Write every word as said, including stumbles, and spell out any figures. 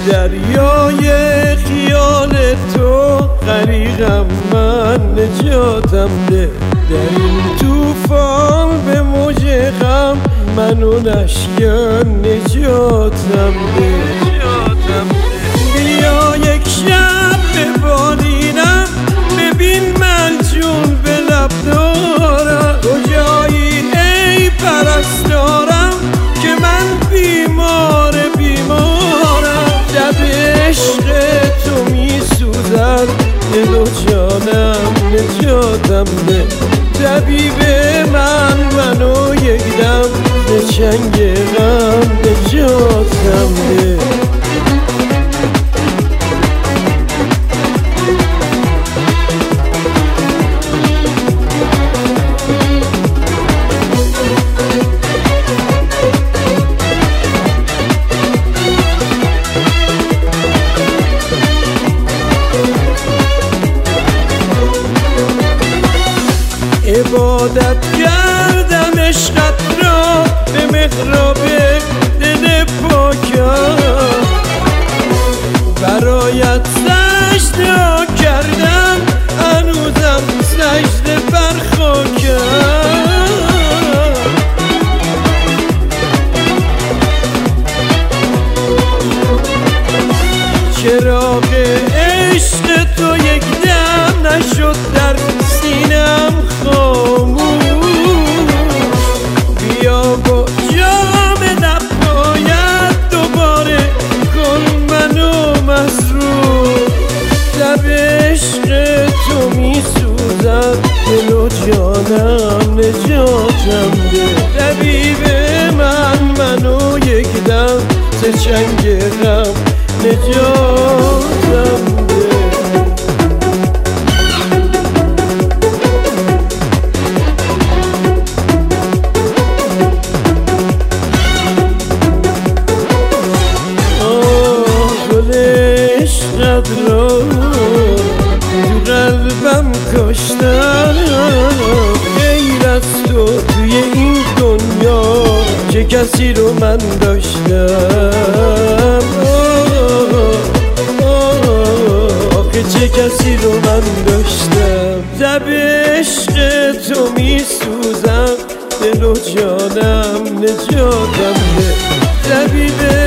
دریای خیال تو غریقم، من نجاتم ده. در این توفان به موج غم منو نشکن، نجاتم ده. بیا یک شب به بالینم، ببین من جون به لب دارم. کجایی ای پرستارم که من بیمار بیمارم. لب عشق تو می سوزد دل و جانم، نجاتم ده. طبیب من منو یک دم به چنگ غم، نجاتم ده. عبادت کردم عشقت را به محراب دل پاکم، برایت سجده کردم هنوزم سجده بر خاکم. چراغ عشق تو یک دم نشد در سینم خاموش. بیا با جام نباید دوباره کن منو مسرور. لب عشق تو می سوزد دل و جانم، نجاتم ده. طبیب من منو یک دم ز چنگ غم، نجاتم ده. عشقت را تو قلبم کاشتم، غیر از تو توی این دنیا چه کسی رو من داشتم. آخه چه کسی رو من داشتم. لب عشق تو می سوزم دل و جانم، نجاتم ده. طبیب